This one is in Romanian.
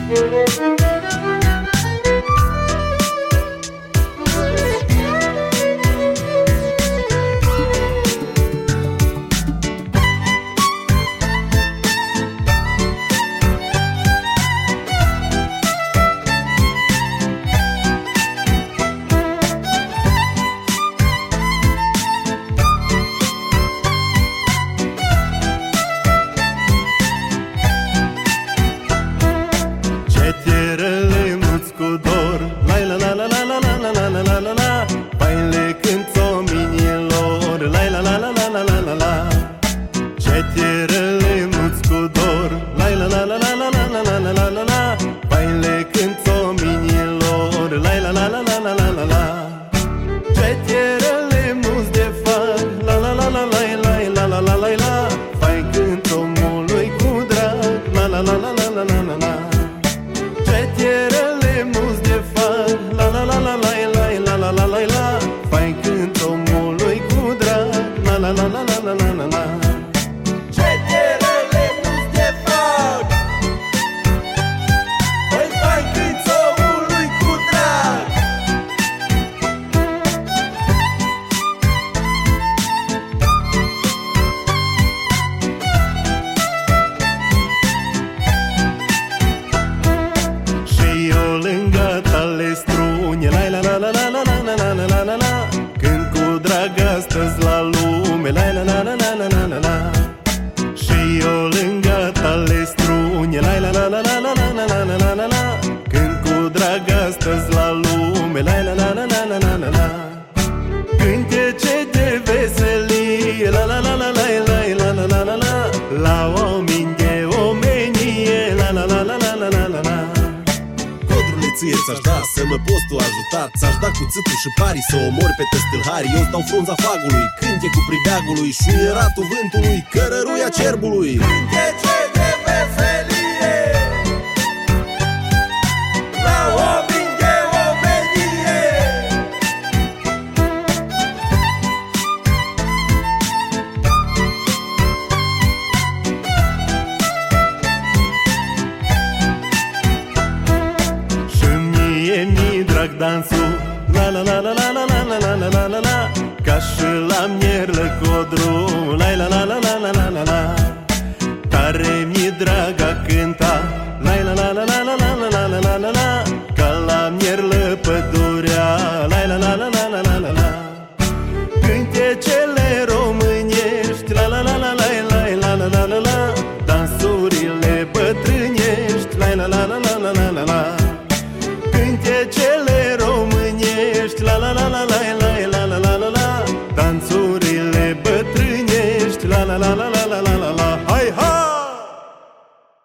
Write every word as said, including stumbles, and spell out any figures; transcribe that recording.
Astăzi la lume, la la la la la la la la la. Și eu lângă tale strune, la la la la la la la la la la la la. Când cu drag astăzi la lume, la la la la la la la la la. Cântece de veselie, la la la la la la la la la la la. La oameni de omenie, la la la la la la la la la. Ție ți-aș da să mă poți tu ajuta. Ți-aș da cuțitul și pari să omori pe tăstâlhari. Eu stau frunza fagului, cânte cu pribeagului, șuieratul vântului, cărăruia cerbului. Cântece de veselie, la oameni de omenie. Mi drag dansul, la la la la la la la la la la la la. Ca și la mierlă codru, la la la la la la la la la. Tare mi drag a cânta, la la la la la la la la la la la la. Ca la mierlă pădurea, la la la la la la la la la. Cântecele românești, la la la la la la la la la la la. Dansurile bătrânești, la la la la la la la la. Cântecele românești, la la la la la la la la la la la. Dansurile bătrânești, la la la la la.